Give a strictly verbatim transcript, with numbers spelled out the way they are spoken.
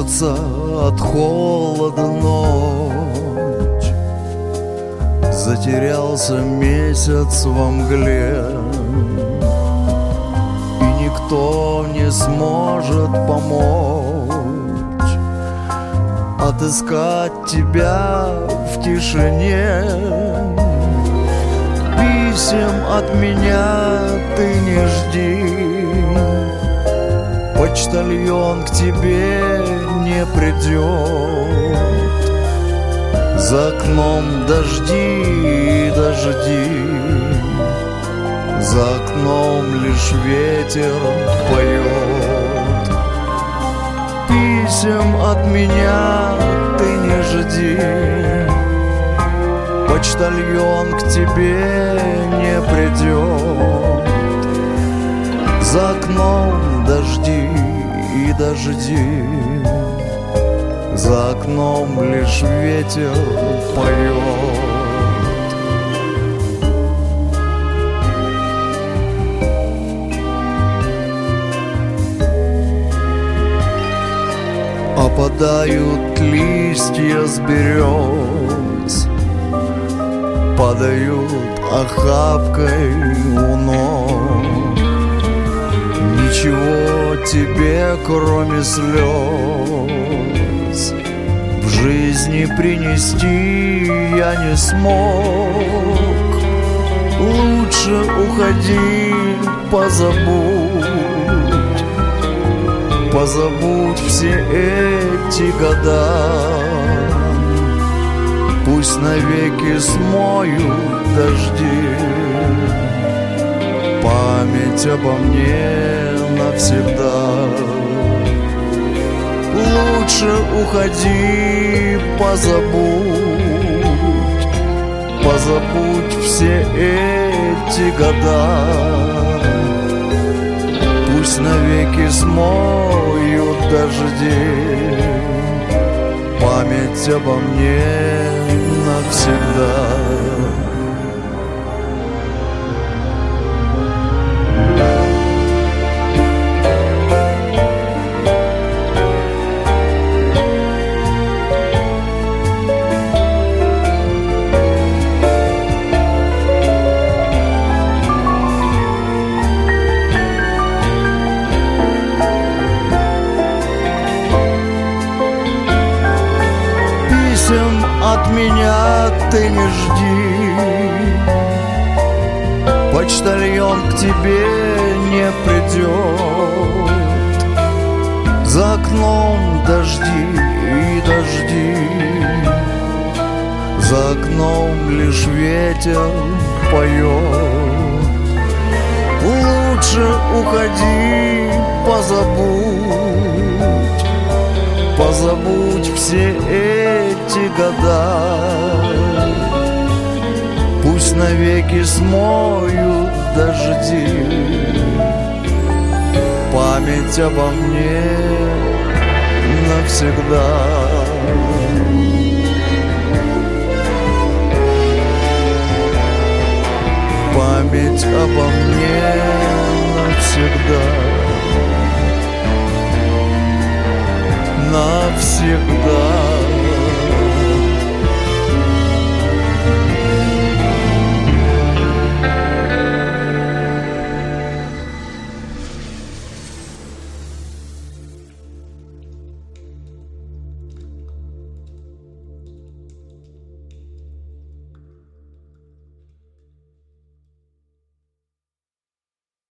Трясется от холода ночь, затерялся месяц во мгле, и никто не сможет помочь отыскать тебя в тишине. Писем от меня ты не жди, почтальон к тебе не придет. За окном дожди, дожди, за окном лишь ветер поет. Писем от меня ты не жди, почтальон к тебе не придет. За окном дожди и дожди, за окном лишь ветер поет. Опадают листья с берез, падают охапкой у ног. Ничего тебе, кроме слез, в жизни принести я не смог. Лучше уходи, позабудь, позабудь все эти года. Пусть навеки смоют дожди память обо мне навсегда. Лучше уходи, позабудь, позабудь все эти года. Пусть навеки смоют дожди память обо мне навсегда. От меня ты не жди, почтальон к тебе не придет. За окном дожди и дожди, за окном лишь ветер поет. Лучше уходи, позабудь, позабудь все эти года. Пусть навеки смоют дожди память обо мне навсегда. Память обо мне